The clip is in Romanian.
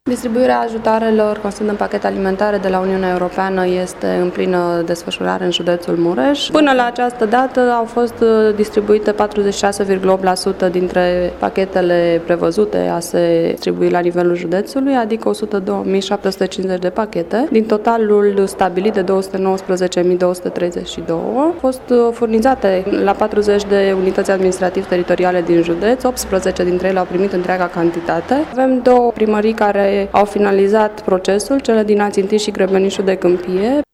Distribuirea ajutoarelor constant în pachete alimentare de la Uniunea Europeană este în plină desfășurare în județul Mureș. Până la această dată au fost distribuite 46,8% dintre pachetele prevăzute a se distribui la nivelul județului, adică 102.750 de pachete. Din totalul stabilit de 219.232 au fost furnizate la 40 de unități administrativ-teritoriale din județ, 18 dintre ele au primit întreaga cantitate. Avem două primării care au finalizat procesul, cele din Alțintiș și Grebenișul de Câmpie.